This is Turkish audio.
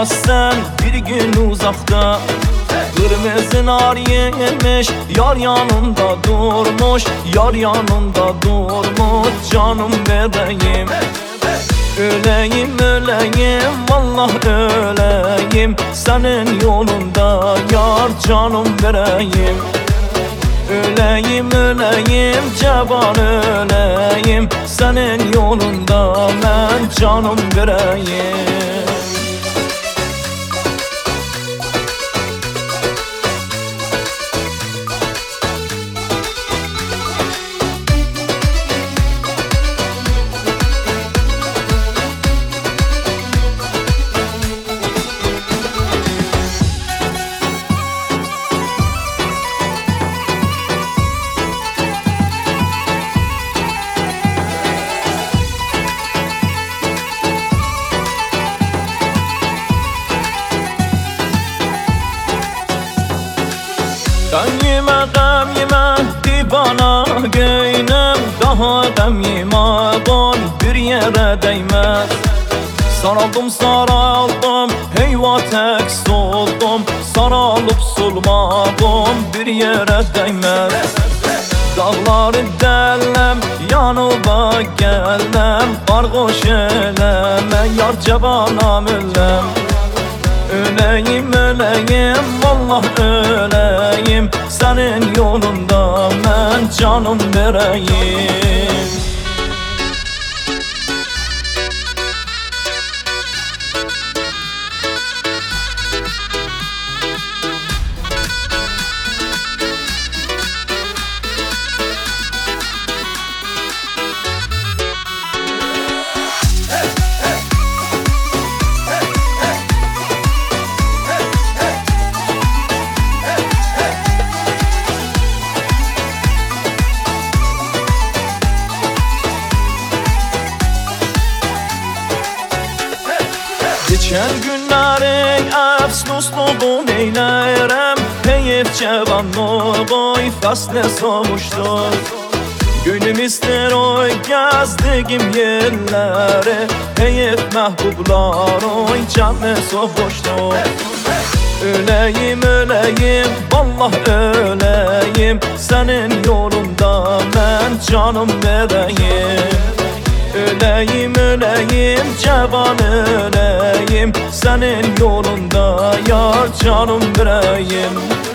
görmezsen bir gün uzakta. Kırmızı nar yemiş, yar yanında durmuş, yar yanında durmuş, canım bebeğim. Öleyim öleyim, vallah öleyim, senin yolunda yar canım vereyim. Öleyim öleyim, ceban öleyim, senin yolunda ben canım vereyim. Gam yeme divana gönlüm, daha gam yeme don bir yere değmez. Saraldım heyva tek soldum, saralıp solmadım bir yere değmez. Dağları delem, yanıma gelem, kargoş eleme, yar cebanam ölem. Öleyim öleyim, vallah öleyim, senin yolunda ben canım vereyim. Geçen günlerin əfsusluğun eyləyirəm, heyif cavanlığı fəslə soğuşdur. Gönlüm istər oy gəzdigim yerləri, heyif məhbublar oy canı soğuşdur. Öleyim öleyim, vallah öleyim, senin yolunda ben canım vereyim. Öleyim öleyim, ceban öleyim, senin yolunda yar canım vereyim.